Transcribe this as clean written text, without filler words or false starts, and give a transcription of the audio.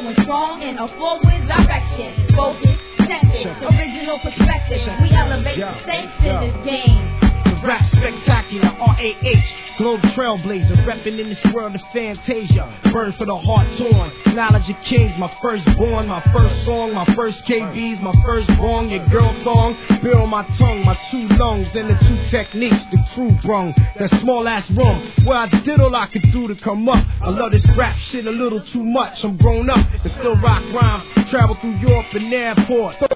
going strong in a forward direction. Focus, method, original perspective. We elevate the stakes in this game. Rap spectacular, R-A-H, global trailblazer, reppin' in this world of fantasia. Burn for the heart torn, knowledge of kings, my firstborn, my first song, my first KBs, my firstborn, your girl song. Build my tongue, my two lungs, and the two techniques the crew brung. That small ass room where I did all I could do to come up. I love this rap shit a little too much. I'm grown up and still rock rhymes, travel through Europe and airport.